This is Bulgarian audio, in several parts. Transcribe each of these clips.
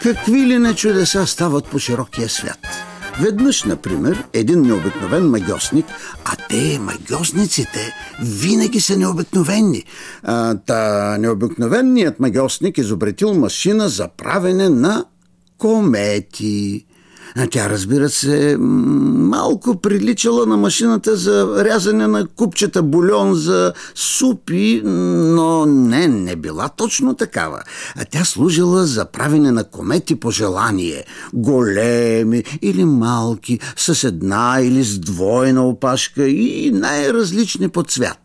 Какви ли не чудеса стават по широкия свят. Веднъж, например, един необикновен магьосник, а те, магьосниците, винаги са необикновени. Необикновеният магьосник изобретил машина за правене на комети. Тя, разбира се, малко приличала на машината за рязане на купчета бульон за супи, но не била точно такава. Тя служила за правене на комети по желание. Големи или малки, с една или с двойна опашка и най-различни по цвят.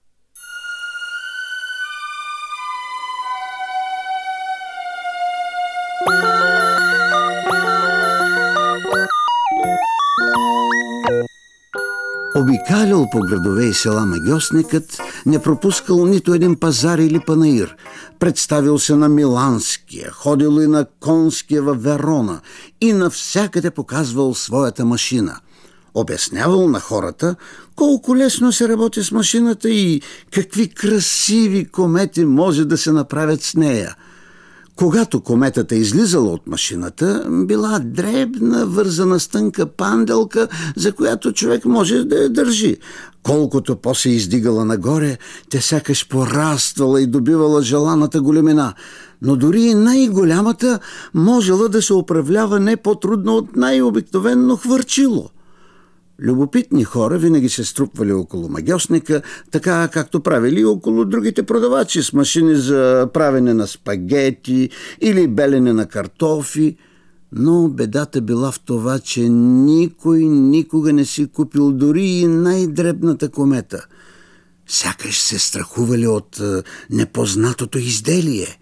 Обикалял по градове и села магьосникът, не пропускал нито един пазар или панаир. Представил се на Миланския, ходил и на Конския във Верона и навсякъде показвал своята машина. Обяснявал на хората колко лесно се работи с машината и какви красиви комети може да се направят с нея. Когато кометата излизала от машината, била дребна, вързана с тънка панделка, за която човек може да я държи. Колкото по-се издигала нагоре, тя сякаш пораствала и добивала желаната големина. Но дори и най-голямата можела да се управлява не по-трудно от най-обикновено хвърчило. Любопитни хора винаги се струпвали около магьосника, така както правили около другите продавачи с машини за правене на спагети или белене на картофи. Но бедата била в това, че никой никога не си купил дори и най-дребната комета. Сякаш се страхували от непознатото изделие.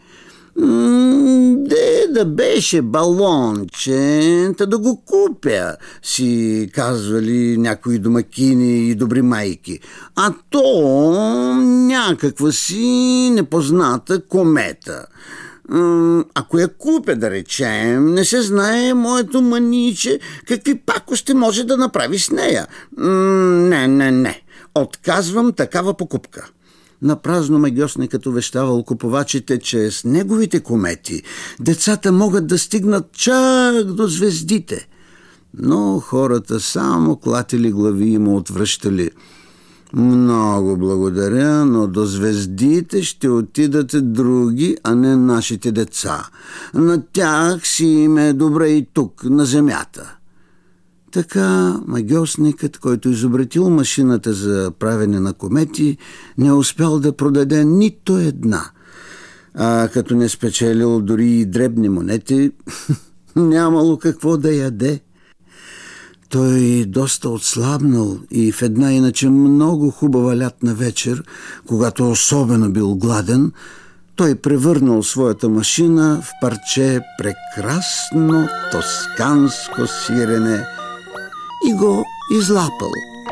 Да беше балонче, да го купя, си казвали някои домакини и добри майки. А то някаква си непозната комета. Ако я купя, да речем, не се знае моето маниче какви пакости може да направи с нея. Не. Отказвам такава покупка. Напразно магьосникът увещавал купувачите, че с неговите комети децата могат да стигнат чак до звездите. Но хората само клатили глави и му отвръщали: много благодаря, но до звездите ще отидат други, а не нашите деца. На тях си им е добре и тук, на земята. Така магьосникът, който изобретил машината за правене на комети, не успял да продаде нито една. А като не спечелил дори и дребни монети, нямало какво да яде. Той доста отслабнал и в една иначе много хубава лятна вечер, когато особено бил гладен, той превърнал своята машина в парче прекрасно тосканско сирене и го излапал.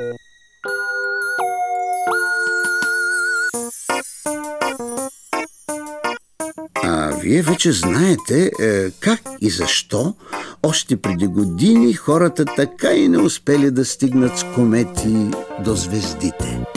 Вие вече знаете как и защо още преди години хората така и не успели да стигнат с комети до звездите.